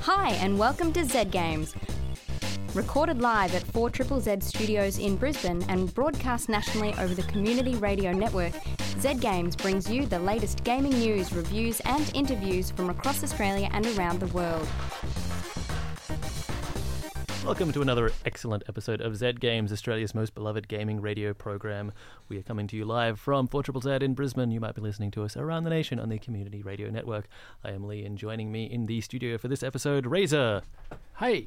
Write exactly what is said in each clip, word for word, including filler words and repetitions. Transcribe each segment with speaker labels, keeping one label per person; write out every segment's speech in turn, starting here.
Speaker 1: Hi and welcome to Z Games. Recorded live at four Z Z Z Studios in Brisbane and broadcast nationally over the Community Radio Network, Z Games brings you the latest gaming news, reviews and interviews from across Australia and around the world.
Speaker 2: Welcome to another excellent episode of Z Games, Australia's most beloved gaming radio program. We are coming to you live from four Z Z Z in Brisbane. You might be listening to us around the nation on the Community Radio Network. I am Lee, and joining me in the studio for this episode, Razor.
Speaker 3: Hey.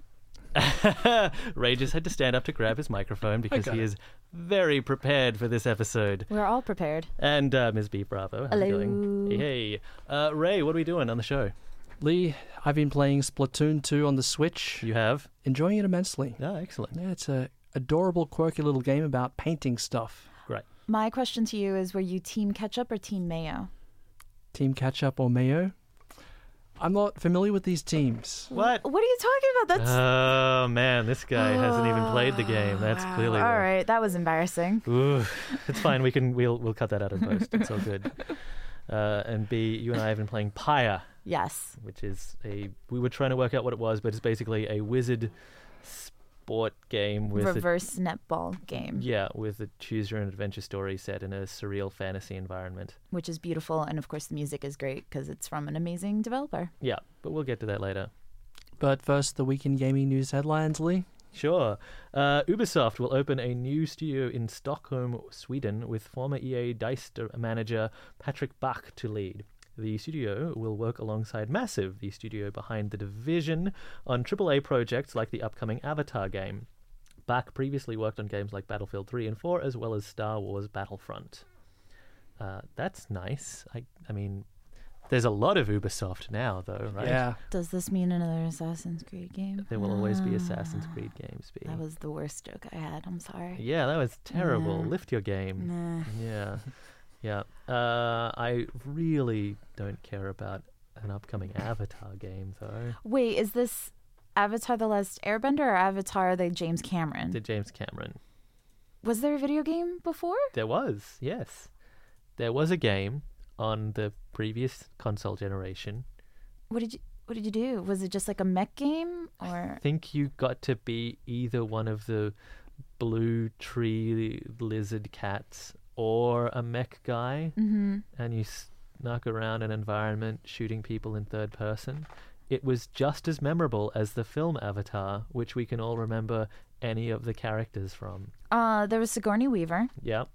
Speaker 2: Ray just had to stand up to grab his microphone because
Speaker 3: Okay.
Speaker 2: he is very prepared for this episode.
Speaker 1: We're all prepared.
Speaker 2: And uh, Miz B, bravo. How's
Speaker 1: Hello.
Speaker 2: it going? Hey, hey. Uh, Ray, what are we doing on the show?
Speaker 3: Lee, I've been playing Splatoon two on the Switch.
Speaker 2: You have?
Speaker 3: Enjoying it immensely.
Speaker 2: Oh, excellent.
Speaker 3: Yeah, it's a adorable, quirky little game about painting stuff.
Speaker 2: Great.
Speaker 4: My question to you is, were you Team Ketchup or Team Mayo?
Speaker 3: Team Ketchup or Mayo? I'm not familiar with these teams.
Speaker 2: What?
Speaker 4: What are you talking about? That's
Speaker 2: Oh, man, this guy hasn't even played the game. That's
Speaker 4: Wow.
Speaker 2: clearly...
Speaker 4: All
Speaker 2: the-
Speaker 4: right. That was embarrassing.
Speaker 2: Ooh, it's fine. We can we'll we'll cut that out in post. It's all good. Uh, and B, you and I have been playing Pyre,
Speaker 4: Yes.
Speaker 2: which is a we were trying to work out what it was, but it's basically a wizard sport game with a,
Speaker 4: Reverse netball game,
Speaker 2: yeah, with a choose your own adventure story set in a surreal fantasy environment.
Speaker 4: which is beautiful, and of course the music is great because it's from an amazing developer.
Speaker 2: Yeah, but we'll get to that later.
Speaker 3: But first, the weekend gaming news headlines, Lee.
Speaker 2: Sure. Uh, Ubisoft will open a new studio in Stockholm, Sweden, with former E A DICE manager Patrick Bach to lead. The studio will work alongside Massive, the studio behind The Division, on triple A projects like the upcoming Avatar game. Bach previously worked on games like Battlefield three and four, as well as Star Wars Battlefront. Uh, that's nice. I, I mean, there's a lot of Ubisoft now, though, right?
Speaker 3: Yeah.
Speaker 4: Does this mean another Assassin's Creed game?
Speaker 2: There will always be
Speaker 4: Ah,
Speaker 2: Assassin's Creed games. B.
Speaker 4: That was the worst joke I had. I'm sorry.
Speaker 2: Yeah, that was terrible.
Speaker 4: Nah.
Speaker 2: Lift your game.
Speaker 4: Nah.
Speaker 2: Yeah, yeah. Uh, I really don't care about an upcoming Avatar game, though.
Speaker 4: Wait, is this Avatar: The Last Airbender or Avatar: The James Cameron?
Speaker 2: The James Cameron.
Speaker 4: Was there a video game before?
Speaker 2: There was, yes. There was a game on the previous console generation.
Speaker 4: What did you What did you do? Was it just like a mech game, or
Speaker 2: I think you got to be either one of the blue tree lizard cats or a mech guy,
Speaker 4: mm-hmm.
Speaker 2: and you snuck around an environment shooting people in third person. It was just as memorable as the film Avatar, which we can all remember any of the characters from.
Speaker 4: Uh, there was Sigourney Weaver,
Speaker 2: Yep.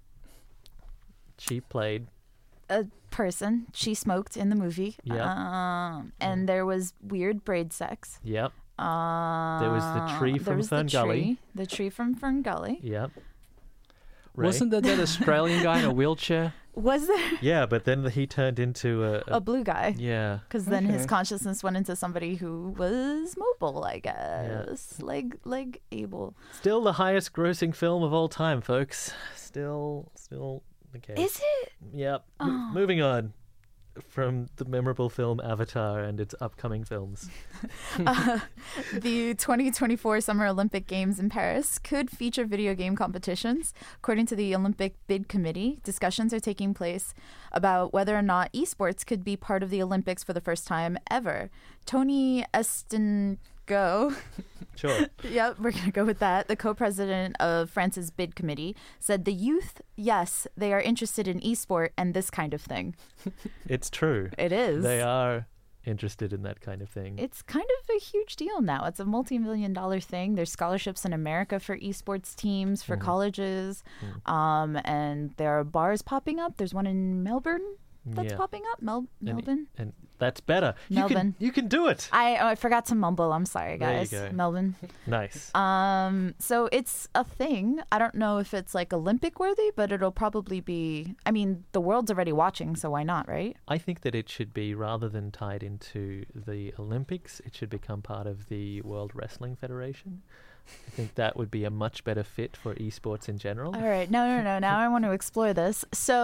Speaker 2: She played.
Speaker 4: a person. She smoked in the movie.
Speaker 2: Yep.
Speaker 4: Um, and there was weird braid sex.
Speaker 2: Yep.
Speaker 4: Uh,
Speaker 2: There was the tree
Speaker 4: there
Speaker 2: from
Speaker 4: was
Speaker 2: Fern
Speaker 4: the
Speaker 2: Gully.
Speaker 4: Tree, the tree from Fern Gully.
Speaker 2: Yep. Ray?
Speaker 3: Wasn't there that Australian guy in a wheelchair?
Speaker 4: Was there
Speaker 2: Yeah, but then he turned into a... a
Speaker 4: a blue guy?
Speaker 2: yeah.
Speaker 4: Because then his
Speaker 3: Okay.
Speaker 4: consciousness went into somebody who was mobile, I guess. Leg, leg able.
Speaker 2: Still the highest grossing film of all time, folks. Still, still the case.
Speaker 4: Is it?
Speaker 2: Yep.
Speaker 4: Oh.
Speaker 2: M- moving on from the memorable film Avatar and its upcoming films.
Speaker 4: Uh, the twenty twenty-four Summer Olympic Games in Paris could feature video game competitions. According to the Olympic Bid Committee, discussions are taking place about whether or not esports could be part of the Olympics for the first time ever. Tony Estengo,
Speaker 2: Sure.
Speaker 4: yep, we're going to go with that, the co-president of France's Bid Committee, said the youth, yes, they are interested in esport and this kind of thing.
Speaker 2: It's true.
Speaker 4: It is.
Speaker 2: They are interested in that kind of thing.
Speaker 4: It's kind of a huge deal now. It's a multi-million dollar thing. There's scholarships in America for esports teams, for
Speaker 2: Mhm.
Speaker 4: colleges,
Speaker 2: Mm.
Speaker 4: um, and there are bars popping up. There's one in Melbourne that's
Speaker 2: yeah.
Speaker 4: popping up. Mel- Melbourne.
Speaker 2: And that's better. You
Speaker 4: Melbourne.
Speaker 2: can, you can do it.
Speaker 4: I oh, I forgot to mumble. I'm sorry,
Speaker 2: There you
Speaker 4: guys.
Speaker 2: go.
Speaker 4: Melbourne.
Speaker 2: Nice.
Speaker 4: Um, so it's a thing. I don't know if it's like Olympic worthy, but it'll probably be. I mean, the world's already watching, so why not, right?
Speaker 2: I think that it should be, rather than tied into the Olympics, it should become part of the World Wrestling Federation. I think that would be a much better fit for esports in general.
Speaker 4: All right. No, no, no. Now I want to explore this. So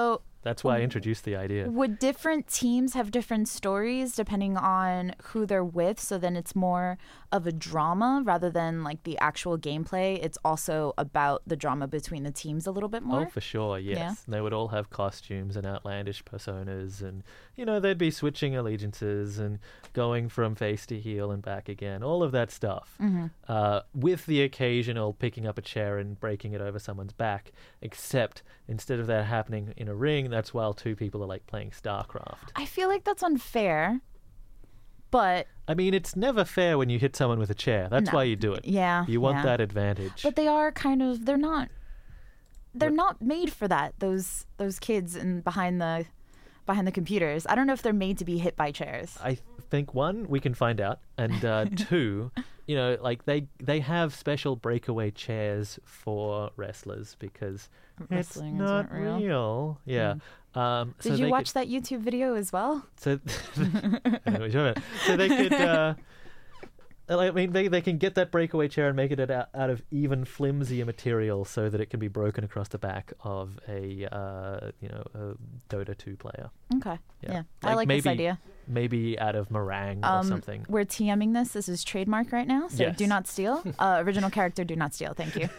Speaker 2: That's why I introduced the idea.
Speaker 4: Would different teams have different stories depending on who they're with? So then it's more of a drama rather than like the actual gameplay. It's also about the drama between the teams a little bit more.
Speaker 2: Oh, for sure, yes.
Speaker 4: Yeah.
Speaker 2: They would all have costumes and outlandish personas, and, you know, they'd be switching allegiances and going from face to heel and back again, all of that stuff.
Speaker 4: Mm-hmm.
Speaker 2: Uh, with the occasional picking up a chair and breaking it over someone's back, except instead of that happening in a ring, that's while two people are like playing StarCraft.
Speaker 4: I feel like that's unfair, but
Speaker 2: I mean, it's never fair when you hit someone with a chair. That's
Speaker 4: No.
Speaker 2: why you do it.
Speaker 4: yeah,
Speaker 2: You want
Speaker 4: yeah.
Speaker 2: that advantage.
Speaker 4: But they are kind of they're not they're
Speaker 2: What-
Speaker 4: not made for that. Those those kids in behind the behind the computers. I don't know if they're made to be hit by chairs.
Speaker 2: I think, one, we can find out, and uh, two, you know, like they they have special breakaway chairs for wrestlers because
Speaker 4: Wrestling
Speaker 2: it's not
Speaker 4: isn't real.
Speaker 2: real. Yeah. Um, so
Speaker 4: Did you
Speaker 2: they
Speaker 4: watch
Speaker 2: could,
Speaker 4: that YouTube video as well?
Speaker 2: So, I know what you're talking about. So they could. Uh, I mean, they they can get that breakaway chair and make it out, out of even flimsier material so that it can be broken across the back of a uh, you know a Dota two player.
Speaker 4: Okay.
Speaker 2: Yeah.
Speaker 4: Yeah. I
Speaker 2: Like
Speaker 4: like
Speaker 2: maybe
Speaker 4: this idea.
Speaker 2: Maybe out of meringue or
Speaker 4: Um,
Speaker 2: something.
Speaker 4: We're TMing this. This is trademark right now. So
Speaker 2: Yes.
Speaker 4: do not steal. Uh, original character, do not steal. Thank you.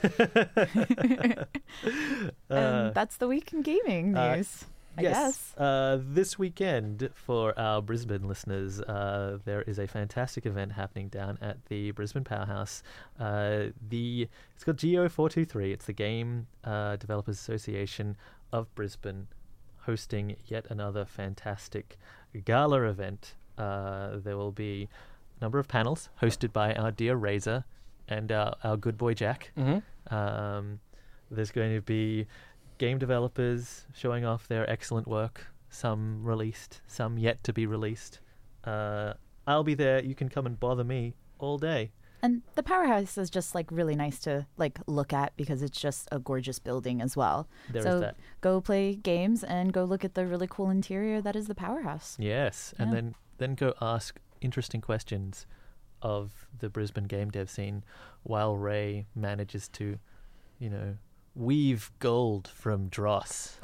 Speaker 2: Uh,
Speaker 4: and that's the week in gaming
Speaker 2: uh,
Speaker 4: news. I
Speaker 2: yes.
Speaker 4: guess.
Speaker 2: Uh, this weekend, for our Brisbane listeners, uh, there is a fantastic event happening down at the Brisbane Powerhouse. Uh, the It's called G O four two three. It's the Game uh, Developers Association of Brisbane hosting yet another fantastic gala event. Uh, there will be a number of panels hosted by our dear Razor and uh, our good boy Jack.
Speaker 3: Mm-hmm.
Speaker 2: Um, there's going to be game developers showing off their excellent work, some released, some yet to be released. Uh, I'll be there. You can come and bother me all day.
Speaker 4: And the Powerhouse is just like really nice to like look at because it's just a gorgeous building as well.
Speaker 2: There is
Speaker 4: so
Speaker 2: that.
Speaker 4: go play games and go look at the really cool interior that is the Powerhouse.
Speaker 2: Yes, and
Speaker 4: Yeah.
Speaker 2: then, then go ask interesting questions of the Brisbane game dev scene while Ray manages to, you know, weave gold from dross.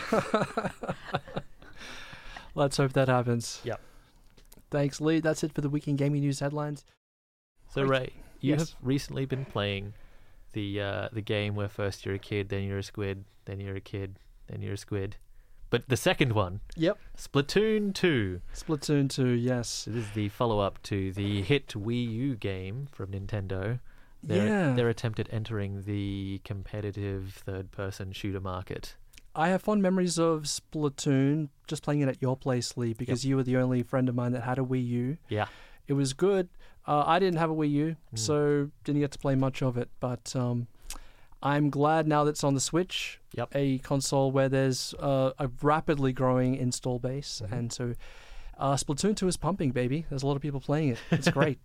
Speaker 3: Let's hope that happens.
Speaker 2: Yep.
Speaker 3: Thanks, Lee. That's it for the weekend gaming news headlines.
Speaker 2: So
Speaker 3: Right.
Speaker 2: Ray, you
Speaker 3: Yes.
Speaker 2: have recently been playing the uh, the game where first you're a kid, then you're a squid, then you're a kid, then you're a squid. But the second one,
Speaker 3: Yep.
Speaker 2: Splatoon two.
Speaker 3: Splatoon two, yes.
Speaker 2: So this is the follow-up to the hit Wii U game from Nintendo. Their,
Speaker 3: Yeah.
Speaker 2: their attempt at entering the competitive third-person shooter market.
Speaker 3: I have fond memories of Splatoon, just playing it at your place, Lee, because you were the only friend of mine that had a Wii U.
Speaker 2: Yeah.
Speaker 3: It was good. Uh, I didn't have a Wii U,
Speaker 2: Mm.
Speaker 3: so didn't get to play much of it. But um, I'm glad now that it's on the Switch,
Speaker 2: Yep.
Speaker 3: a console where there's uh, a rapidly growing install base.
Speaker 2: Mhm.
Speaker 3: And so uh, Splatoon two is pumping, baby. There's a lot of people playing it. It's great.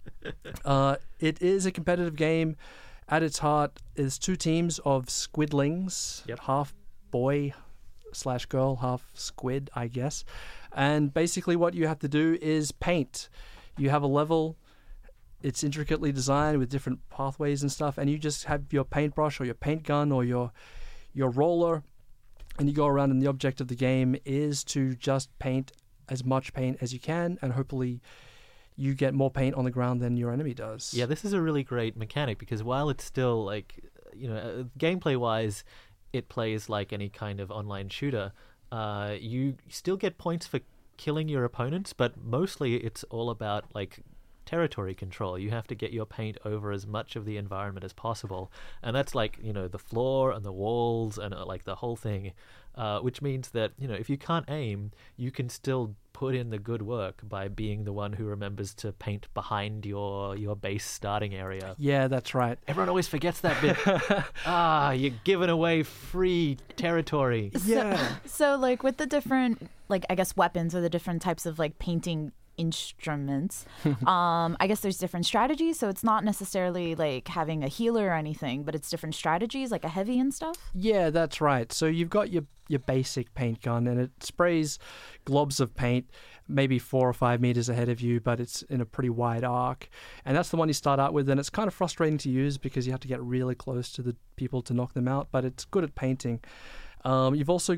Speaker 3: uh, it is a competitive game. At its heart is two teams of squidlings,
Speaker 2: Yep.
Speaker 3: half boy slash girl, half squid, I guess. And basically what you have to do is paint. You have a level, it's intricately designed with different pathways and stuff, and you just have your paintbrush or your paint gun or your your roller, and you go around, and the object of the game is to just paint as much paint as you can, and hopefully you get more paint on the ground than your enemy does.
Speaker 2: Yeah, this is a really great mechanic because while it's still like, you know, uh, gameplay-wise, it plays like any kind of online shooter. Uh, you still get points for killing your opponents, but mostly it's all about like territory control. You have to get your paint over as much of the environment as possible, and that's like, you know, the floor and the walls and uh, like the whole thing, uh, which means that, you know, if you can't aim, you can still put in the good work by being the one who remembers to paint behind your your base starting area.
Speaker 3: Yeah, that's right.
Speaker 2: Everyone always forgets that bit. Ah, you're giving away free territory.
Speaker 3: Yeah.
Speaker 4: So like with the different like I guess weapons or the different types of like painting instruments, um, I guess there's different strategies. So it's not necessarily like having a healer or anything, but it's different strategies like a heavy and stuff.
Speaker 3: Yeah, that's right. So you've got your your basic paint gun, and it sprays globs of paint maybe four or five meters ahead of you, but it's in a pretty wide arc. And that's the one you start out with, and it's kind of frustrating to use because you have to get really close to the people to knock them out, but it's good at painting. Um, you've also got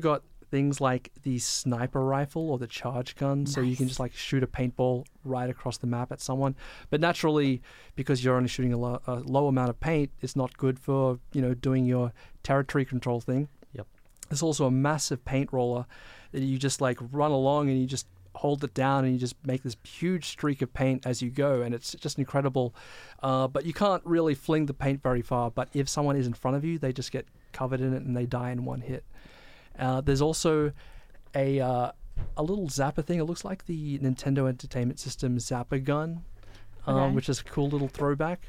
Speaker 3: things like the sniper rifle or the charge gun, so you can
Speaker 4: Nice.
Speaker 3: just like shoot a paintball right across the map at someone. But naturally, because you're only shooting a, lo- a low amount of paint, it's not good for, you know, doing your territory control thing.
Speaker 2: Yep.
Speaker 3: There's also a massive paint roller that you just like run along and you just hold it down and you just make this huge streak of paint as you go, and it's just incredible. Uh, but you can't really fling the paint very far, but if someone is in front of you, they just get covered in it and they die in one hit. Uh, there's also a uh, a little zapper thing. It looks like the Nintendo Entertainment System zapper gun, um,
Speaker 4: Okay.
Speaker 3: which is a cool little throwback.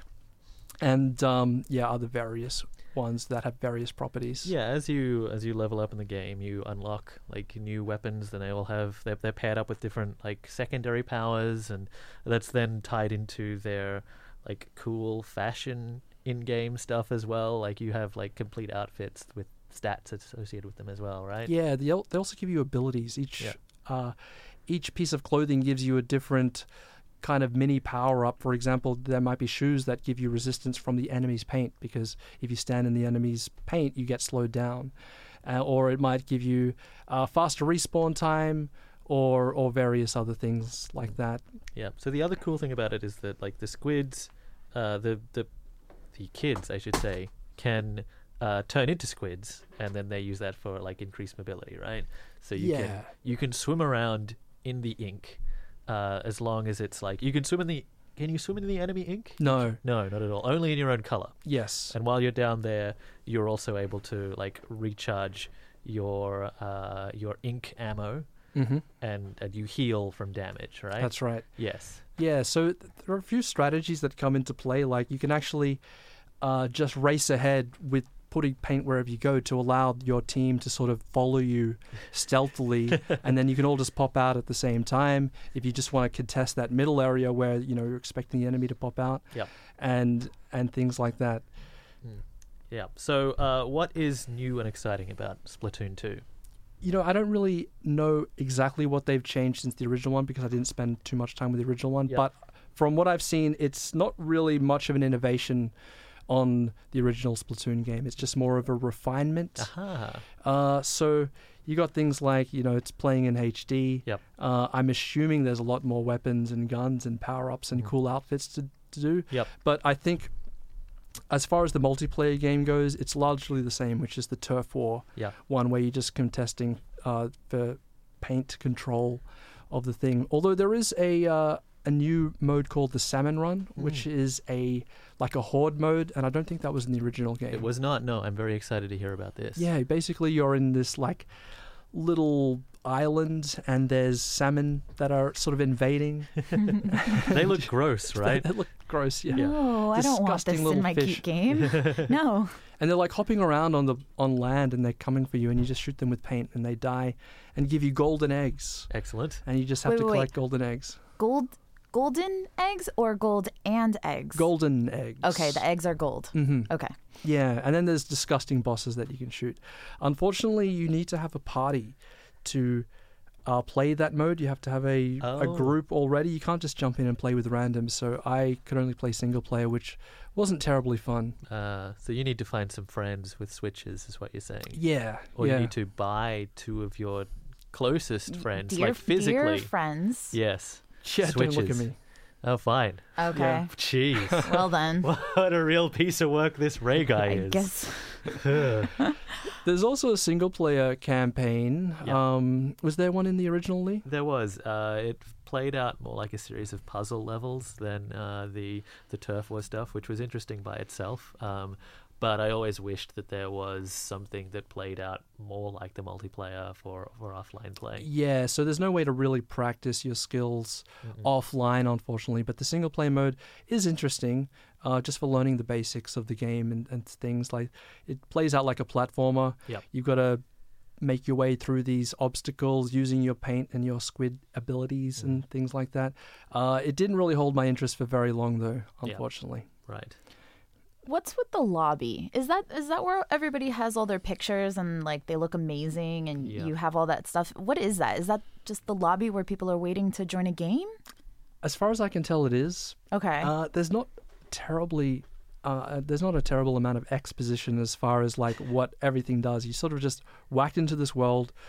Speaker 3: And um, yeah, other various ones that have various properties.
Speaker 2: Yeah, as you as you level up in the game, you unlock like new weapons. Then they all have they're, they're paired up with different like secondary powers, and that's then tied into their like cool fashion in-game stuff as well. Like you have like complete outfits with stats associated with them as well, right?
Speaker 3: Yeah, they al- they also give you abilities. Each
Speaker 2: Yeah.
Speaker 3: uh, each piece of clothing gives you a different kind of mini power up. For example, there might be shoes that give you resistance from the enemy's paint, because if you stand in the enemy's paint, you get slowed down. Uh, or it might give you uh, faster respawn time, or or various other things like that.
Speaker 2: Yeah. So the other cool thing about it is that like the squids, uh, the the the kids, I should say, can uh, turn into squids, and then they use that for like increased mobility, right? So you can
Speaker 3: Yeah.
Speaker 2: you can swim around in the ink, uh, as long as it's like you can swim in the. Can you swim in the enemy ink?
Speaker 3: No.
Speaker 2: No, not at all. Only in your own color.
Speaker 3: Yes.
Speaker 2: And while you're down there, you're also able to like recharge your uh, your ink ammo,
Speaker 3: hmm
Speaker 2: and and you heal from damage, right?
Speaker 3: That's right.
Speaker 2: Yes.
Speaker 3: Yeah, so th- there are a few strategies that come into play. Like you can actually uh, just race ahead with putting paint wherever you go to allow your team to sort of follow you stealthily, and then you can all just pop out at the same time. If you just want to contest that middle area where you know you're expecting the enemy to pop out,
Speaker 2: Yep.
Speaker 3: and and things like that.
Speaker 2: Yeah. So, uh, what is new and exciting about Splatoon two?
Speaker 3: You know, I don't really know exactly what they've changed since the original one because I didn't spend too much time with the original one.
Speaker 2: Yep.
Speaker 3: But from what I've seen, it's not really much of an innovation on the original Splatoon game. It's just more of a refinement.
Speaker 2: Aha.
Speaker 3: Uh, so you got things like, you know, it's playing in H D.
Speaker 2: Yep.
Speaker 3: Uh, I'm assuming there's a lot more weapons and guns and power-ups and
Speaker 2: Mhm.
Speaker 3: cool outfits to, to do.
Speaker 2: Yep.
Speaker 3: But I think as far as the multiplayer game goes, it's largely the same, which is the turf war
Speaker 2: Yeah.
Speaker 3: one where you're just contesting uh, the paint control of the thing. Although there is a uh, a new mode called the Salmon Run, which
Speaker 2: Mm.
Speaker 3: is a like a horde mode, and I don't think that was in the original game.
Speaker 2: It was not. No, I'm very excited to hear about this.
Speaker 3: Yeah, basically you're in this like little island, and there's salmon that are sort of invading.
Speaker 2: They look gross, right?
Speaker 3: they, they look gross, yeah.
Speaker 2: Yeah.
Speaker 4: No, I don't want
Speaker 3: Disgusting
Speaker 4: this
Speaker 3: little
Speaker 4: in my
Speaker 3: fish.
Speaker 4: cute game. No.
Speaker 3: And they're like hopping around on the on land, and they're coming for you, and you just shoot them with paint, and they die, and give you golden eggs,
Speaker 2: Excellent.
Speaker 3: and you just have
Speaker 4: Wait,
Speaker 3: to
Speaker 4: wait, wait.
Speaker 3: collect golden eggs.
Speaker 4: Gold golden eggs or gold and eggs?
Speaker 3: Golden eggs.
Speaker 4: Okay, the eggs are gold.
Speaker 3: hmm
Speaker 4: Okay.
Speaker 3: Yeah, and then there's disgusting bosses that you can shoot. Unfortunately, you need to have a party to uh, play that mode. You have to have a, a
Speaker 2: Oh.
Speaker 3: group already. You can't just jump in and play with randoms. So I could only play single player, which wasn't terribly fun.
Speaker 2: Uh, so you need to find some friends with Switches, is what you're saying.
Speaker 3: Yeah,
Speaker 2: Or
Speaker 3: yeah.
Speaker 2: you need to buy two of your closest friends,
Speaker 4: Dear,
Speaker 2: like physically.
Speaker 4: dear friends.
Speaker 2: Yes.
Speaker 3: yeah, don't look at
Speaker 2: Switches.
Speaker 3: me.
Speaker 2: Oh, fine.
Speaker 4: Okay.
Speaker 3: Yeah.
Speaker 2: Jeez.
Speaker 4: Well then.
Speaker 2: What a real piece of work this Ray guy
Speaker 4: I
Speaker 2: is.
Speaker 4: guess.
Speaker 3: There's also a single player campaign.
Speaker 2: Yeah.
Speaker 3: Um, was there one in the original, Lee?
Speaker 2: There was. Uh, it played out more like a series of puzzle levels than uh, the the turf war stuff, which was interesting by itself. Um, but I always wished that there was something that played out more like the multiplayer for, for offline play.
Speaker 3: Yeah, so there's no way to really practice your skills
Speaker 2: Mm-mm.
Speaker 3: offline, unfortunately. But the single player mode is interesting, uh, just for learning the basics of the game and, and things like it plays out like a platformer.
Speaker 2: Yep.
Speaker 3: You've got to make your way through these obstacles using your paint and your squid abilities
Speaker 2: Mm.
Speaker 3: and things like that. Uh, it didn't really hold my interest for very long, though,
Speaker 2: Yeah.
Speaker 3: unfortunately.
Speaker 2: Right.
Speaker 4: What's with the lobby? Is that is that where everybody has all their pictures and like they look amazing and
Speaker 2: Yeah.
Speaker 4: you have all that stuff? What is that? Is that just the lobby where people are waiting to join a game?
Speaker 3: As far as I can tell, it is.
Speaker 4: Okay.
Speaker 3: Uh, there's not terribly, uh, there's not a terrible amount of exposition as far as like what everything does. You sort of just whacked into this world,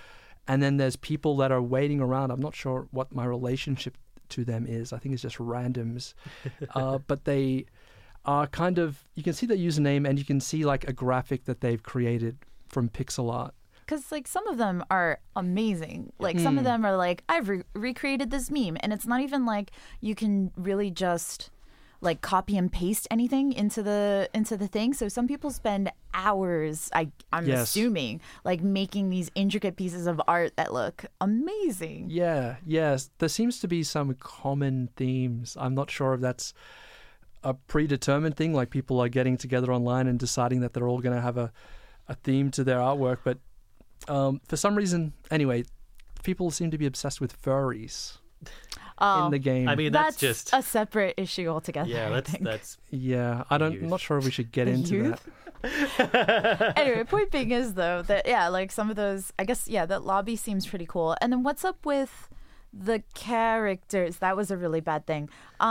Speaker 3: and then there's people that are waiting around. I'm not sure what my relationship to them is. I think it's just randoms. uh, but they are kind of, you can see their username and you can see like a graphic that they've created from pixel art.
Speaker 4: Because, like, some of them are amazing. Like, some of
Speaker 3: Mm.
Speaker 4: them are like, I've re- recreated this meme. And it's not even like you can really just, like, copy and paste anything into the into the thing. So some people spend hours, I, I'm
Speaker 3: Yes.
Speaker 4: assuming, like, making these intricate pieces of art that look amazing.
Speaker 3: Yeah, yes. There seems to be some common themes. I'm not sure if that's a predetermined thing, like people are getting together online and deciding that they're all going to have a, a theme to their artwork. But um, for some reason, anyway, people seem to be obsessed with furries
Speaker 4: Oh,
Speaker 3: in the game.
Speaker 2: I mean,
Speaker 4: that's,
Speaker 2: that's, just
Speaker 4: a separate issue altogether.
Speaker 2: yeah.
Speaker 4: I
Speaker 2: That's
Speaker 4: think.
Speaker 2: that's
Speaker 3: yeah, I don't,
Speaker 2: Youth.
Speaker 3: I'm not sure if we should get
Speaker 4: The
Speaker 3: into
Speaker 4: youth?
Speaker 3: that.
Speaker 4: Anyway, point being is though that yeah, like some of those, I guess yeah, that lobby seems pretty cool. And then what's up with the characters? That was a really bad thing.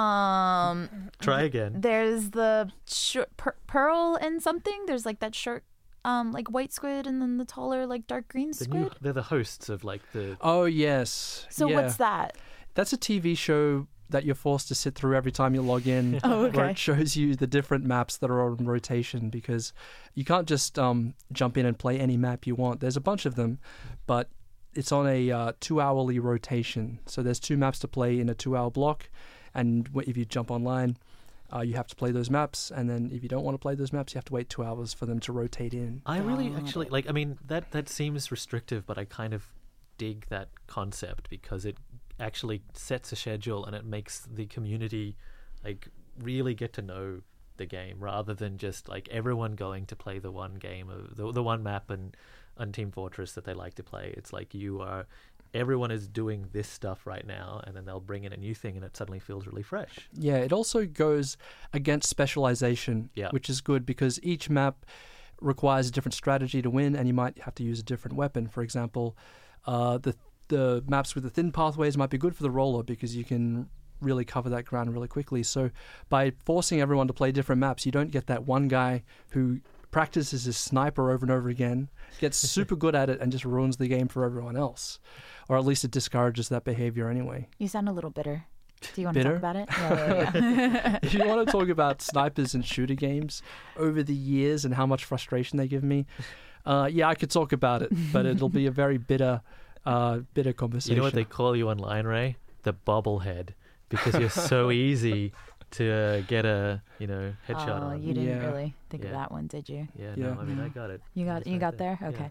Speaker 4: Um,
Speaker 2: try again.
Speaker 4: there's the short per- pearl and something. There's like that short, um, like white squid, and then the taller like dark green
Speaker 2: The
Speaker 4: squid.
Speaker 2: new, they're the hosts of like the.
Speaker 3: Oh, yes.
Speaker 4: So
Speaker 3: yeah.
Speaker 4: what's that?
Speaker 3: That's a T V show that you're forced to sit through every time you log in.
Speaker 4: Oh,
Speaker 3: Where
Speaker 4: okay.
Speaker 3: it shows you the different maps that are on rotation, because you can't just um, jump in and play any map you want. There's a bunch of them, but it's on a uh, two-hourly rotation. So there's two maps to play in a two-hour block, and w- if you jump online, uh, you have to play those maps, and then if you don't want to play those maps, you have to wait two hours for them to rotate in.
Speaker 2: I really
Speaker 4: Got
Speaker 2: actually
Speaker 4: it.
Speaker 2: like. I mean, that that seems restrictive, but I kind of dig that concept because it actually sets a schedule and it makes the community like really get to know the game rather than just like everyone going to play the one game of the, the one map and on Team Fortress that they like to play. It's like you are everyone is doing this stuff right now, and then they'll bring in a new thing and it suddenly feels really fresh.
Speaker 3: Yeah, it also goes against specialization,
Speaker 2: Yeah.
Speaker 3: which is good because each map requires a different strategy to win, and you might have to use a different weapon. For example, uh, the the maps with the thin pathways might be good for the roller because you can really cover that ground really quickly. So by forcing everyone to play different maps, you don't get that one guy who practices his sniper over and over again, gets super good at it, and just ruins the game for everyone else. Or at least it discourages that behavior anyway.
Speaker 4: You sound a little bitter. Do you want to
Speaker 3: Bitter?
Speaker 4: talk about it? Yeah, yeah, yeah.
Speaker 3: If you want to talk about snipers and shooter games over the years and how much frustration they give me, uh, yeah, I could talk about it, but it'll be a very bitter, uh, bitter conversation.
Speaker 2: You know what they call you online, Ray? The bobblehead, because you're so easy to uh, get a you know headshot
Speaker 4: Oh,
Speaker 2: on.
Speaker 4: you didn't
Speaker 3: Yeah.
Speaker 4: really think of
Speaker 2: Yeah.
Speaker 4: that one, did you?
Speaker 2: Yeah,
Speaker 3: Yeah.
Speaker 2: no, I mean I got it.
Speaker 4: You got
Speaker 2: It's
Speaker 4: you
Speaker 2: right
Speaker 4: got there.
Speaker 2: Yeah.
Speaker 4: Okay.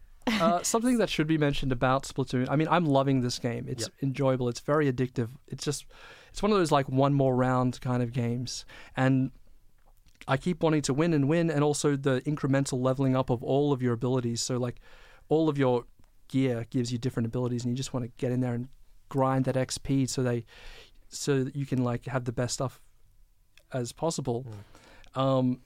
Speaker 3: uh, something that should be mentioned about Splatoon. I mean, I'm loving this game. It's
Speaker 2: Yep.
Speaker 3: enjoyable. It's very addictive. It's just, it's one of those like one more round kind of games, and I keep wanting to win and win, and also the incremental leveling up of all of your abilities. So like, all of your gear gives you different abilities, and you just want to get in there and grind that X P so they, so that you can like have the best stuff as possible. Um,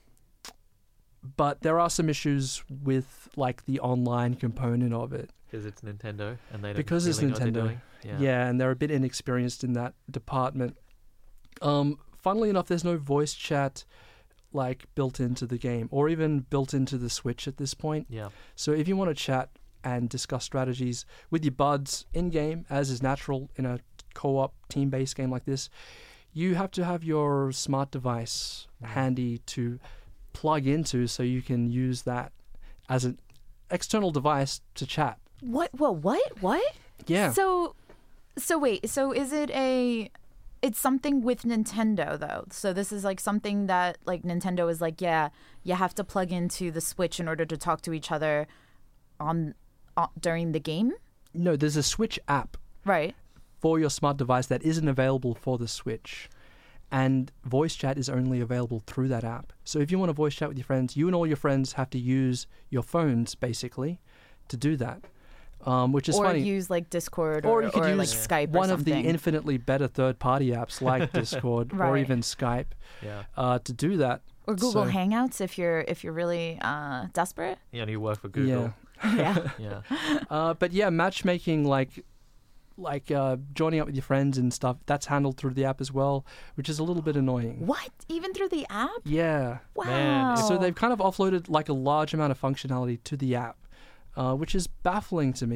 Speaker 3: but there are some issues with like the online component of it.
Speaker 2: Because it's Nintendo and they don't
Speaker 3: Because it's
Speaker 2: really know what they're
Speaker 3: Nintendo.
Speaker 2: doing. Yeah.
Speaker 3: Yeah. and they're a bit inexperienced in that department. Um, funnily enough, there's no voice chat like built into the game or even built into the Switch at this point.
Speaker 2: Yeah.
Speaker 3: So if you want to chat and discuss strategies with your buds in game, as is natural in a co-op team-based game like this, you have to have your smart device
Speaker 2: Mhm.
Speaker 3: handy to plug into so you can use that as an external device to chat.
Speaker 4: What? Well, what? What?
Speaker 3: Yeah.
Speaker 4: So, so wait. So is it a? It's something with Nintendo though. So this is like something that like Nintendo is like, yeah, you have to plug into the Switch in order to talk to each other on, on during the game,
Speaker 3: No, there's a Switch app
Speaker 4: right?
Speaker 3: for your smart device that isn't available for the Switch. And voice chat is only available through that app. So if you want to voice chat with your friends, you and all your friends have to use your phones, basically, to do that. Um, which is
Speaker 4: or
Speaker 3: funny.
Speaker 4: use like Discord
Speaker 3: Or
Speaker 4: or,
Speaker 3: you could
Speaker 4: or, like
Speaker 3: use
Speaker 4: Skype or
Speaker 3: One of the
Speaker 4: something.
Speaker 3: infinitely better third-party apps like Discord or
Speaker 4: Right.
Speaker 3: even Skype
Speaker 2: Yeah.
Speaker 3: uh, to do that.
Speaker 4: or Google
Speaker 3: so-
Speaker 4: Hangouts if you're if you're really uh, desperate.
Speaker 2: Yeah, and you work for Google.
Speaker 4: Yeah.
Speaker 2: Yeah.
Speaker 3: Uh, but yeah, matchmaking, like like uh, joining up with your friends and stuff, that's handled through the app as well, which is a little bit annoying.
Speaker 4: What? Even through the app?
Speaker 3: Yeah.
Speaker 4: Wow.
Speaker 2: Man,
Speaker 3: So they've kind of offloaded like a large amount of functionality to the app, uh, which is baffling to me.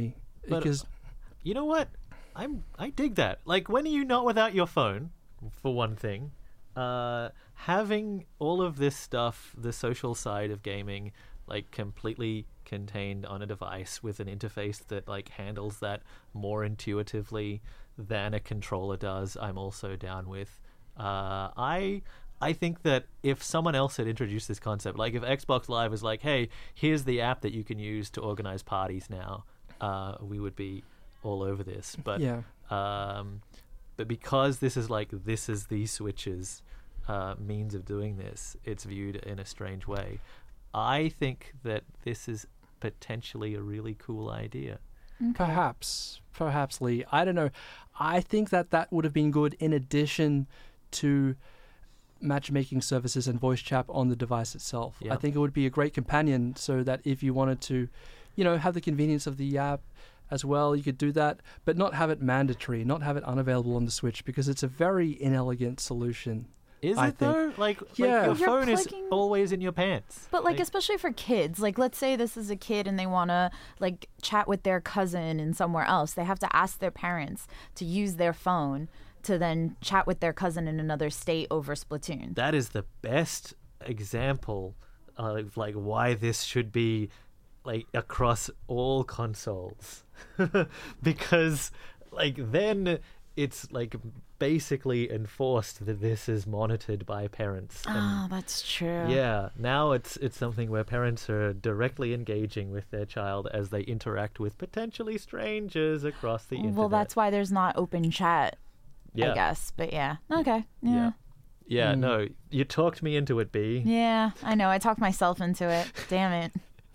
Speaker 2: But-
Speaker 3: because
Speaker 2: You know what? I'm I dig that. Like, when are you not without your phone, for one thing? Uh, having all of this stuff, the social side of gaming, like completely contained on a device with an interface that like handles that more intuitively than a controller does, I'm also down with. Uh, I I think that if someone else had introduced this concept, like if Xbox Live was like, hey, here's the app that you can use to organize parties now, uh, we would be all over this. But
Speaker 3: yeah,
Speaker 2: um, but because this is like this is the Switch's uh, means of doing this, it's viewed in a strange way. I think that this is potentially a really cool idea.
Speaker 3: perhaps, perhaps Lee. I don't know. I think that that would have been good in addition to matchmaking services and voice chat on the device itself.
Speaker 2: Yeah.
Speaker 3: I think it would be a great companion so that if you wanted to, you know, have the convenience of the app as well, you could do that, but not have it mandatory, not have it unavailable on the Switch, because it's a very inelegant solution.
Speaker 2: Is
Speaker 3: I
Speaker 2: it
Speaker 3: think-
Speaker 2: though? Like,
Speaker 3: Yeah.
Speaker 2: like your
Speaker 4: You're
Speaker 2: phone is
Speaker 4: plugging-
Speaker 2: always in your pants.
Speaker 4: But like, especially for kids, like let's say this is a kid and they want to like chat with their cousin in somewhere else. They have to ask their parents to use their phone to then chat with their cousin in another state over Splatoon.
Speaker 2: That is the best example of like why this should be like across all consoles. Because like then it's like basically enforced that this is monitored by parents. And
Speaker 4: Ah, that's true.
Speaker 2: yeah, now it's it's something where parents are directly engaging with their child as they interact with potentially strangers across the internet.
Speaker 4: Well, that's why there's not open chat,
Speaker 2: yeah.
Speaker 4: I guess. But yeah, okay.
Speaker 2: Yeah.
Speaker 4: Yeah.
Speaker 2: Yeah,
Speaker 3: Mm.
Speaker 2: no, you talked me into it, B.
Speaker 4: Yeah, I know. I talked myself into it. Damn it.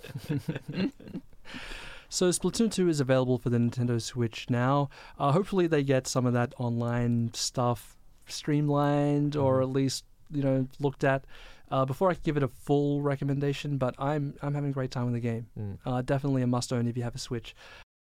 Speaker 3: So Splatoon two is available for the Nintendo Switch now. Uh, hopefully they get some of that online stuff streamlined or
Speaker 2: Mhm.
Speaker 3: at least, you know, looked at uh, before I can give it a full recommendation. But I'm I'm having a great time with the game.
Speaker 2: Mm.
Speaker 3: Uh, definitely a must-own if you have a Switch.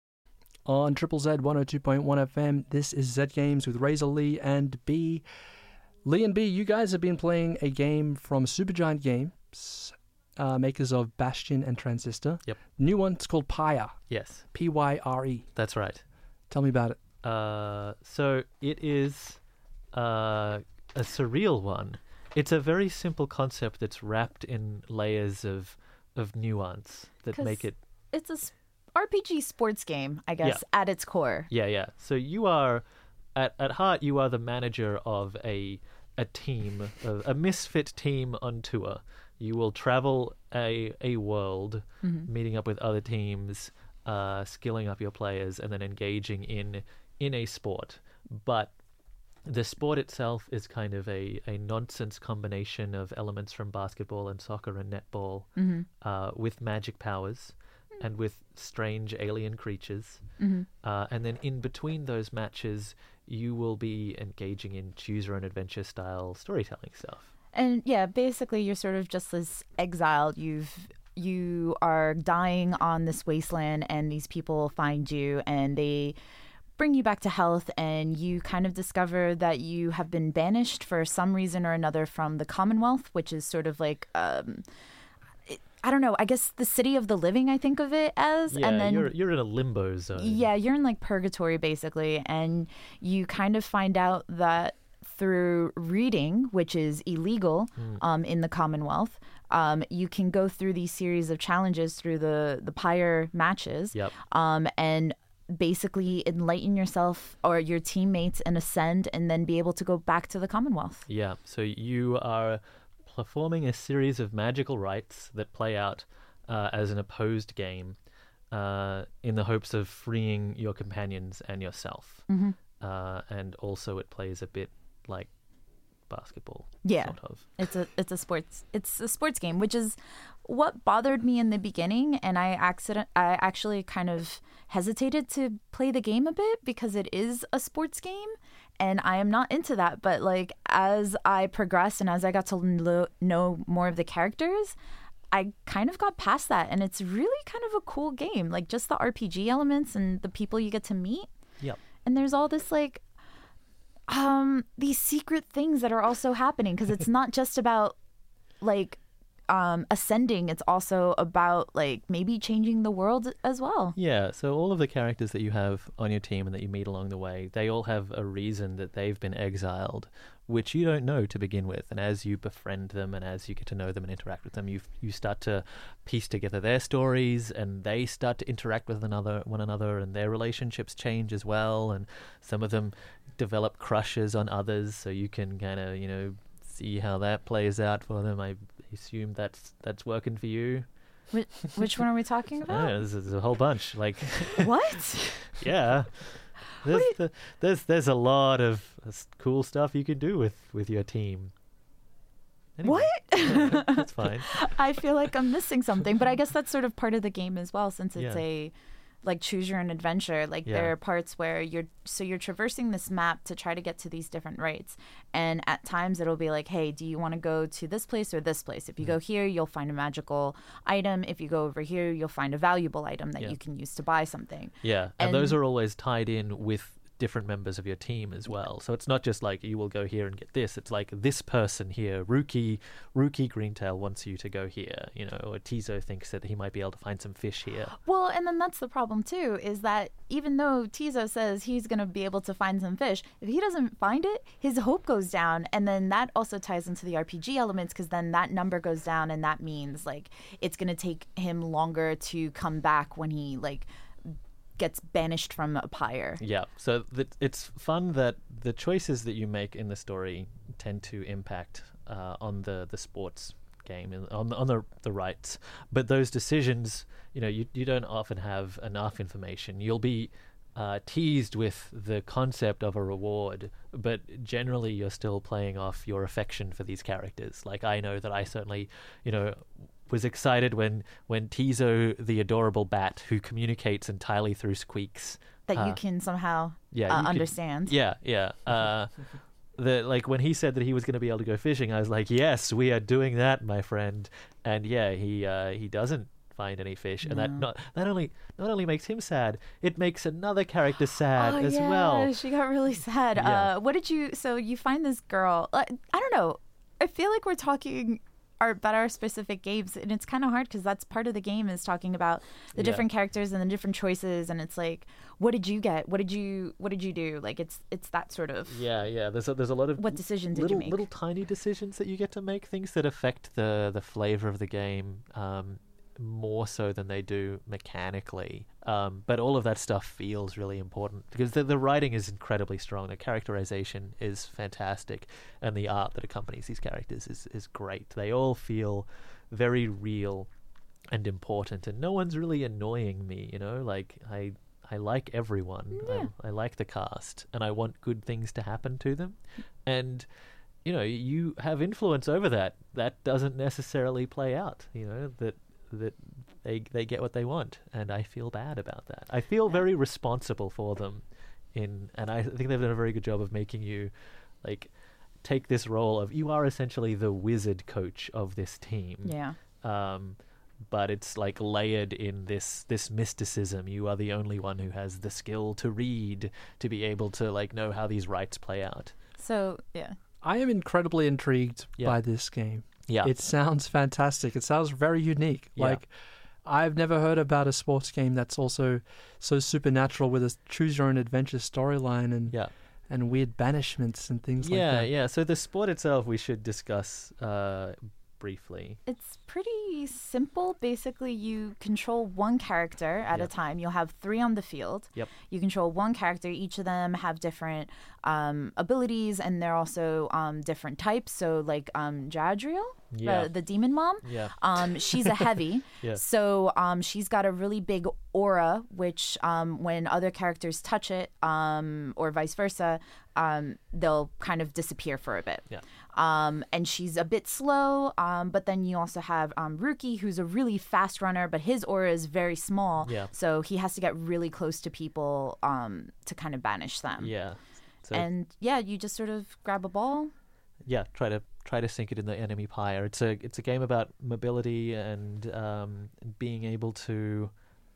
Speaker 3: On Triple Z one oh two point one F M, this is Z Games with Razor Lee and B. Lee and B, you guys have been playing a game from Supergiant Games, uh, makers of Bastion and Transistor.
Speaker 2: Yep.
Speaker 3: New one, it's called Pyre.
Speaker 2: Yes,
Speaker 3: P Y R E.
Speaker 2: that's right.
Speaker 3: Tell me about it.
Speaker 2: Uh, so it is uh, a surreal one. It's a very simple concept that's wrapped in layers of of nuance that
Speaker 4: 'Cause-
Speaker 2: make it.
Speaker 4: It's a s- R P G sports game, I guess, at its core.
Speaker 2: Yeah, yeah. So you are, at at heart, you are the manager of a a team, a, a misfit team on tour. You will travel a a world,
Speaker 4: Mm-hmm.
Speaker 2: meeting up with other teams, uh, skilling up your players, and then engaging in in a sport. But the sport itself is kind of a, a nonsense combination of elements from basketball and soccer and netball,
Speaker 4: Mm-hmm.
Speaker 2: uh, with magic powers and with strange alien creatures.
Speaker 4: Mm-hmm.
Speaker 2: Uh, and then in between those matches, you will be engaging in choose your own adventure style storytelling stuff.
Speaker 4: And yeah, basically you're sort of just this exile. You've you are dying on this wasteland and these people find you and they bring you back to health, and you kind of discover that you have been banished for some reason or another from the Commonwealth, which is sort of like um it, I don't know, I guess the city of the living, I think of it as.
Speaker 2: Yeah,
Speaker 4: and then
Speaker 2: you're you're in a limbo zone.
Speaker 4: yeah, you're in like purgatory basically, and you kind of find out that through reading, which is illegal
Speaker 2: Mm.
Speaker 4: um, in the Commonwealth, um, you can go through these series of challenges through the the Pyre matches,
Speaker 2: Yep.
Speaker 4: um, and basically enlighten yourself or your teammates and ascend, and then be able to go back to the Commonwealth.
Speaker 2: Yeah. So you are performing a series of magical rites that play out uh, as an opposed game, uh, in the hopes of freeing your companions and yourself.
Speaker 4: Mm-hmm.
Speaker 2: Uh, and also, it plays a bit like basketball.
Speaker 4: Yeah.
Speaker 2: Sort of.
Speaker 4: It's a it's a sports it's a sports game, which is what bothered me in the beginning, and I accident I actually kind of hesitated to play the game a bit because it is a sports game, and I am not into that. But like as I progressed and as I got to lo- know more of the characters, I kind of got past that, and it's really kind of a cool game. Like just the R P G elements and the people you get to meet.
Speaker 2: Yep.
Speaker 4: And there's all this like um these secret things that are also happening, because it's not just about like um, ascending, it's also about like maybe changing the world as well.
Speaker 2: Yeah, so all of the characters that you have on your team and that you meet along the way, they all have a reason that they've been exiled, which you don't know to begin with. And as you befriend them and as you get to know them and interact with them, you you start to piece together their stories, and they start to interact with another one another, and their relationships change as well. And some of them develop crushes on others, so you can kind of, you know, see how that plays out for them. I assume that's that's working for you.
Speaker 4: Which, which one are we talking about?
Speaker 2: Yeah, there's, there's a whole bunch. Like,
Speaker 4: What?
Speaker 2: yeah. There's, the, there's there's a lot of uh, s- cool stuff you can do with, with your team. Anyway,
Speaker 4: What?
Speaker 2: yeah, that's fine.
Speaker 4: I feel like I'm missing something, but I guess that's sort of part of the game as well, since it's
Speaker 2: Yeah.
Speaker 4: a like choose your own adventure. Like
Speaker 2: Yeah.
Speaker 4: there are parts where you're so you're traversing this map to try to get to these different rights, and at times it'll be like, hey, do you want to go to this place or this place? If you
Speaker 2: Mm-hmm.
Speaker 4: go here, you'll find a magical item. If you go over here, you'll find a valuable item that
Speaker 2: Yeah.
Speaker 4: you can use to buy something.
Speaker 2: Yeah, and, those
Speaker 4: And-
Speaker 2: are always tied in with different members of your team as well. So it's not just like you will go here and get this. It's like this person here, Rookie Rookie Greentail wants you to go here, you know, or Tizo thinks that he might be able to find some fish here.
Speaker 4: Well, and then that's the problem too, is that even though Tizo says he's going to be able to find some fish, if he doesn't find it, his hope goes down. And then that also ties into the R P G elements, because then that number goes down, and that means like it's going to take him longer to come back when he like gets banished from a pyre.
Speaker 2: Yeah, so th- it's fun that the choices that you make in the story tend to impact uh, on the, the sports game, and on, on the, the rights. But those decisions, you know, you, you don't often have enough information. You'll be uh, teased with the concept of a reward, but generally you're still playing off your affection for these characters. Like, I know that I certainly, you know, was excited when when Tizo, the adorable bat who communicates entirely through squeaks,
Speaker 4: That you
Speaker 2: uh,
Speaker 4: can somehow
Speaker 2: yeah,
Speaker 4: uh,
Speaker 2: you could-
Speaker 4: understand.
Speaker 2: yeah, yeah. Uh, the like when he said that he was going to be able to go fishing, I was like, yes, we are doing that, my friend. And yeah, he uh, he doesn't find any fish, and that
Speaker 4: No.
Speaker 2: not that only not only makes him sad, it makes another character sad
Speaker 4: oh,
Speaker 2: as
Speaker 4: yeah,
Speaker 2: well.
Speaker 4: she got really sad.
Speaker 2: Yeah.
Speaker 4: Uh, what did you? So you find this girl. Uh, I don't know. I feel like we're talking our, about our specific games, and it's kind of hard because that's part of the game, is talking about the
Speaker 2: Yeah.
Speaker 4: different characters and the different choices, and it's like, what did you get? What did you? What did you do? Like it's it's that sort of.
Speaker 2: Yeah, yeah. There's a, there's a lot of
Speaker 4: What decision did
Speaker 2: little
Speaker 4: you make?
Speaker 2: little tiny decisions that you get to make, things that affect the the flavor of the game. Um, more so than they do mechanically. Um, but all of that stuff feels really important because the, the writing is incredibly strong. The characterization is fantastic, and the art that accompanies these characters is, is great. They all feel very real and important, and no one's really annoying me, you know? Like, I I like everyone.
Speaker 4: Yeah.
Speaker 2: I, I like the cast, and I want good things to happen to them. And you know, you have influence over that. That doesn't necessarily play out, you know, that that they they get what they want, and I feel bad about that. I feel very responsible for them, in and I think they've done a very good job of making you like take this role of you are essentially the wizard coach of this team.
Speaker 4: Yeah.
Speaker 2: Um, but it's like layered in this this mysticism. You are the only one who has the skill to read, to be able to like know how these rites play out.
Speaker 4: So yeah.
Speaker 3: I am incredibly intrigued
Speaker 2: Yeah.
Speaker 3: by this game.
Speaker 2: Yeah.
Speaker 3: It sounds fantastic. It sounds very unique.
Speaker 2: Yeah.
Speaker 3: Like, I've never heard about a sports game that's also so supernatural with a choose your own adventure storyline and
Speaker 2: yeah.
Speaker 3: and weird banishments and things
Speaker 2: yeah,
Speaker 3: like that.
Speaker 2: yeah. So the sport itself, we should discuss uh, briefly.
Speaker 4: It's pretty simple. Basically, you control one character at a
Speaker 2: Yep.
Speaker 4: time. You'll have three on the field.
Speaker 2: Yep.
Speaker 4: You control one character. Each of them have different um, abilities, and they're also um, different types. So, like um, Jadriel,
Speaker 2: Yeah.
Speaker 4: the, the demon mom,
Speaker 2: Yeah.
Speaker 4: um, she's a heavy.
Speaker 2: Yeah.
Speaker 4: So um, she's got a really big aura, which um, when other characters touch it, um, or vice versa, um, they'll kind of disappear for a bit.
Speaker 2: Yeah.
Speaker 4: Um, and she's a bit slow. Um, but then you also have um, Rookie, who's a really fast runner, but his aura is very small.
Speaker 2: Yeah.
Speaker 4: So he has to get really close to people um, to kind of banish them.
Speaker 2: Yeah. So
Speaker 4: And yeah, you just sort of grab a ball.
Speaker 2: yeah, try to try to sink it in the enemy pyre. It's a it's a game about mobility and um, being able to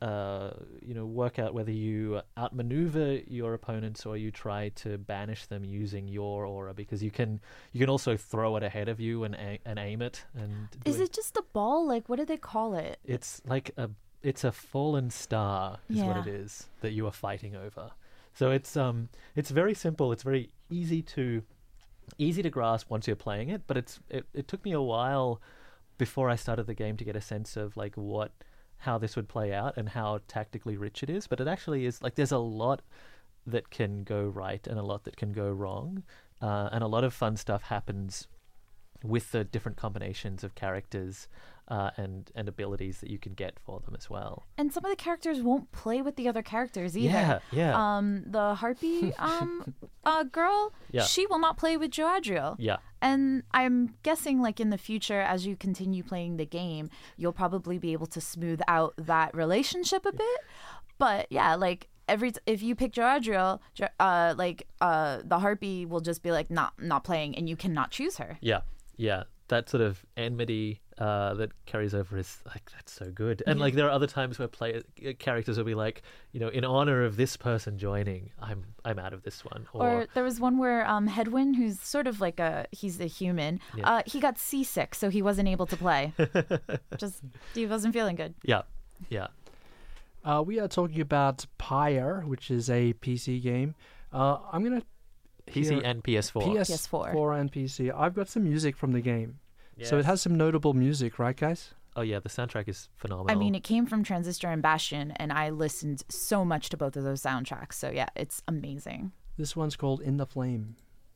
Speaker 2: uh, you know, work out whether you outmaneuver your opponents or you try to banish them using your aura, because you can you can also throw it ahead of you and a- and aim it. And do
Speaker 4: Is it just a ball? Like, what do they call it?
Speaker 2: It's like a it's a fallen star is what
Speaker 4: Yeah.
Speaker 2: it is that you are fighting over. So it's um it's very simple. It's very easy to easy to grasp once you're playing it, but it's it, it took me a while before I started the game to get a sense of like what how this would play out and how tactically rich it is. But it actually is like there's a lot that can go right and a lot that can go wrong, uh, and a lot of fun stuff happens with the different combinations of characters uh, and and abilities that you can get for them as well.
Speaker 4: And some of the characters won't play with the other characters either.
Speaker 2: Yeah, yeah,
Speaker 4: Um, the harpy um, uh, girl,
Speaker 2: Yeah.
Speaker 4: she will not play with Joadriel.
Speaker 2: yeah.
Speaker 4: And I'm guessing, like, in the future, as you continue playing the game, you'll probably be able to smooth out that relationship a bit. But yeah, like, every t- if you pick Joadriel, Jo- uh, like, uh, the harpy will just be like, not not playing, and you cannot choose her.
Speaker 2: Yeah, yeah, that sort of enmity uh, that carries over is like that's so good. And like there are other times where play uh, characters will be like, you know, in honor of this person joining, I'm I'm out of this one. Or,
Speaker 4: Or there was one where um, Hedwyn, who's sort of like a he's a human,
Speaker 2: Yeah.
Speaker 4: uh, he got seasick, so he wasn't able to play. Just he wasn't feeling good.
Speaker 2: yeah, yeah,
Speaker 3: Uh, we are talking about Pyre, which is a P C game. Uh, I'm gonna
Speaker 2: P C
Speaker 3: hear
Speaker 2: and P S four.
Speaker 3: P S
Speaker 4: P S four.
Speaker 3: four and P C. I've got some music from the game, so it
Speaker 2: Yes.
Speaker 3: has some notable music, right, guys?
Speaker 2: Oh yeah, the soundtrack is phenomenal.
Speaker 4: I mean, it came from Transistor and Bastion, and I listened so much to both of those soundtracks. So yeah, it's amazing.
Speaker 3: This one's called In the Flame.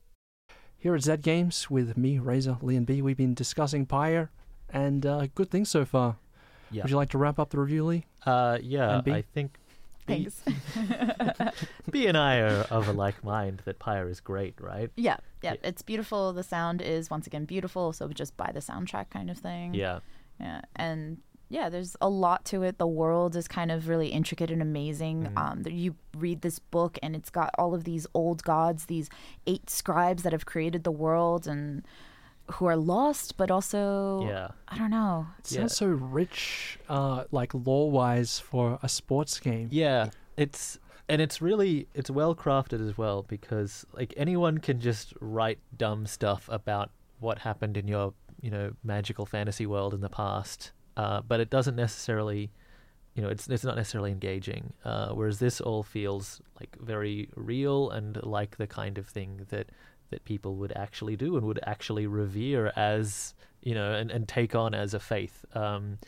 Speaker 3: Here at Z Games with me, Razor, Lee, and B, we've been discussing Pyre, and uh, good things so far.
Speaker 2: yeah,
Speaker 3: Would you like to wrap up the review, Lee?
Speaker 2: uh, yeah,
Speaker 3: And B?
Speaker 2: I think B,
Speaker 4: Thanks.
Speaker 2: B and I are of a like mind that Pyre is great, right?
Speaker 4: yeah, yeah,
Speaker 2: Yeah.
Speaker 4: it's beautiful. The sound is once again beautiful. So just buy the soundtrack kind of thing.
Speaker 2: Yeah,
Speaker 4: Yeah, and yeah, there's a lot to it. The world is kind of really intricate and amazing.
Speaker 2: Mhm.
Speaker 4: Um, that you read this book, and it's got all of these old gods, these eight scribes that have created the world, and who are lost, but also
Speaker 2: yeah.
Speaker 4: I don't know.
Speaker 3: It
Speaker 2: Yeah.
Speaker 3: sounds so rich, uh, like lore-wise for a sports game.
Speaker 2: Yeah, it's and it's really it's well crafted as well, because like anyone can just write dumb stuff about what happened in your you know magical fantasy world in the past, uh, but it doesn't necessarily you know it's it's not necessarily engaging. Uh, whereas this all feels like very real and like the kind of thing that that people would actually do and would actually revere as you know and, and take on as a faith. Um,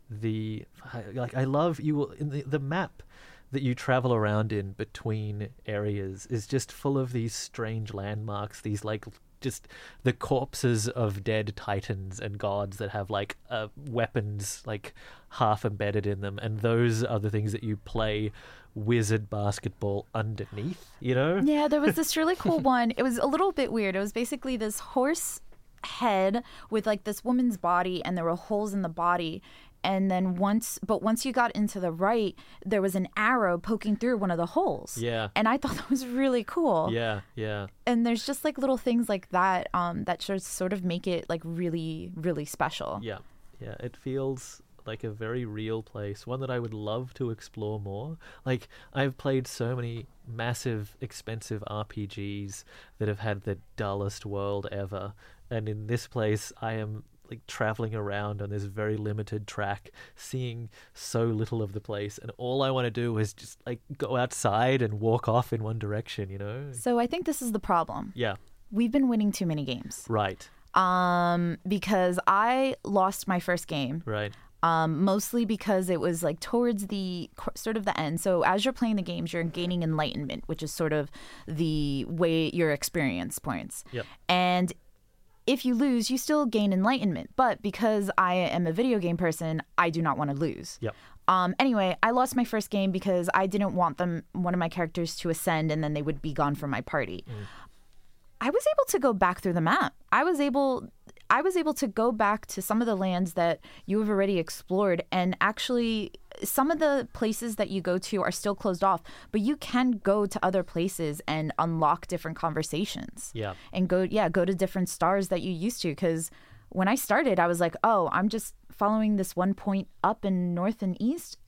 Speaker 2: the I- like I love you will in the, the map that you travel around in between areas is just full of these strange landmarks, these like just the corpses of dead titans and gods that have like uh, weapons like half embedded in them, and those are the things that you play wizard basketball underneath, you know?
Speaker 4: Yeah, there was this really cool one. It was a little bit weird. It was basically this horse head with like this woman's body, and there were holes in the body. And then once, but once you got into the right, there was an arrow poking through one of the holes.
Speaker 2: Yeah.
Speaker 4: And I thought that was really cool.
Speaker 2: Yeah, yeah.
Speaker 4: And there's just like little things like that um, that just sort of make it like really, really special.
Speaker 2: Yeah, yeah. It feels like a very real place, one that I would love to explore more. Like, I've played so many massive, expensive R P Gs that have had the dullest world ever, and in this place, I am like traveling around on this very limited track, seeing so little of the place, and all I want to do is just like go outside and walk off in one direction, you know?
Speaker 4: So I think this is the problem.
Speaker 2: Yeah,
Speaker 4: We've been winning too many games.
Speaker 2: right,
Speaker 4: Um, because I lost my first game.
Speaker 2: right.
Speaker 4: Um, mostly because it was like towards the sort of the end. So as you're playing the games, you're gaining enlightenment, which is sort of the way your experience points.
Speaker 2: Yep.
Speaker 4: And if you lose, you still gain enlightenment. But because I am a video game person, I do not want to lose.
Speaker 2: Yep.
Speaker 4: Um, anyway, I lost my first game because I didn't want them, one of my characters to ascend, and then they would be gone from my party.
Speaker 2: Mm.
Speaker 4: I was able to go back through the map. I was able I was able to go back to some of the lands that you have already explored, and actually some of the places that you go to are still closed off, but you can go to other places and unlock different conversations.
Speaker 2: Yeah.
Speaker 4: And go yeah, go to different stars that you used to, cuz when I started I was like, "Oh, I'm just following this one point up in north and east."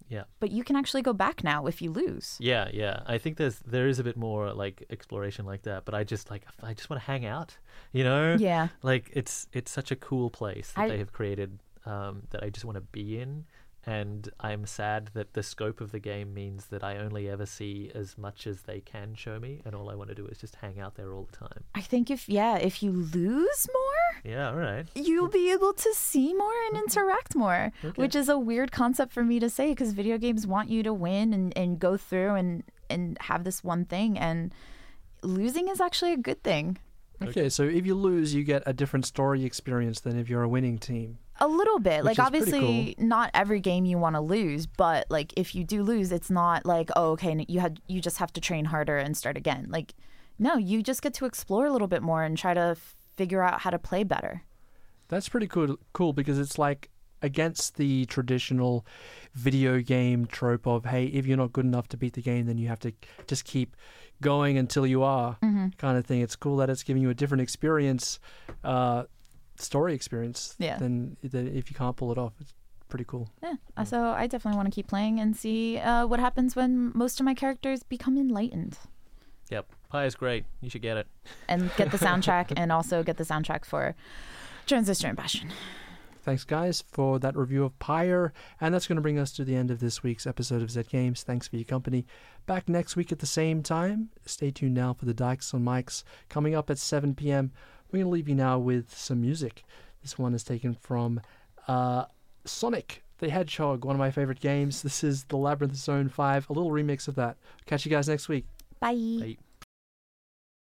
Speaker 2: Yeah.
Speaker 4: But you can actually go back now if you lose.
Speaker 2: Yeah, yeah. I think there's there is a bit more like exploration like that, but I just like I just want to hang out, you know?
Speaker 4: Yeah.
Speaker 2: Like it's it's such a cool place that
Speaker 4: I-
Speaker 2: they have created um, that I just want to be in, and I'm sad that the scope of the game means that I only ever see as much as they can show me, and all I want to do is just hang out there all the time.
Speaker 4: I think if, yeah, if you lose more,
Speaker 2: Yeah, all right.
Speaker 4: you'll be able to see more and interact more,
Speaker 2: Okay.
Speaker 4: which is a weird concept for me to say because video games want you to win and, and go through and, and have this one thing. And losing is actually a good thing.
Speaker 3: Okay, so if you lose, you get a different story experience than if you're a winning team.
Speaker 4: A little bit.
Speaker 3: Which
Speaker 4: Like,
Speaker 3: is pretty
Speaker 4: obviously, not every game you want to lose, but, like, if you do lose, it's not like, oh, okay, you had you just have to train harder and start again. Like, no, you just get to explore a little bit more and try to figure out how to play better.
Speaker 3: That's pretty cool, cool because it's like against the traditional video game trope of, hey, if you're not good enough to beat the game, then you have to just keep going until you are
Speaker 4: Mm-hmm.
Speaker 3: kind of thing. It's cool that it's giving you a different experience, uh, story experience
Speaker 4: Yeah.
Speaker 3: than, than if you can't pull it off. It's pretty cool.
Speaker 4: Yeah. Uh, So I definitely want to keep playing and see uh, what happens when most of my characters become enlightened.
Speaker 2: Yep. Pi is great. You should get it.
Speaker 4: And get the soundtrack and also get the soundtrack for Transistor and Bastion.
Speaker 3: Thanks, guys, for that review of Pyre. And that's going to bring us to the end of this week's episode of Zed Games. Thanks for your company. Back next week at the same time. Stay tuned now for the Dykes on Mics coming up at seven p.m. We're going to leave you now with some music. This one is taken from uh, Sonic the Hedgehog, one of my favorite games. This is the Labyrinth Zone five, a little remix of that. Catch you guys next week.
Speaker 4: Bye.
Speaker 2: Bye.